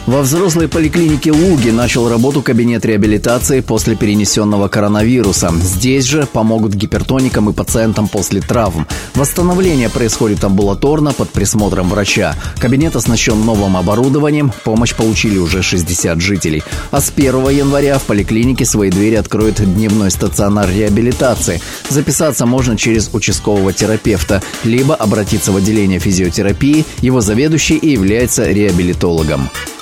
Во взрослой поликлинике Луги начал работу кабинет реабилитации после перенесенного коронавируса. Здесь же помогут гипертоникам и пациентам после травм. Восстановление происходит амбулаторно под присмотром врача. Кабинет оснащен новым оборудованием, помощь получили уже 60 жителей. А с 1 января в поликлинике свои двери откроет дневной стационар реабилитации. Записаться можно через участкового терапевта, либо обратиться в отделение физиотерапии, его заведующий и является реабилитологом.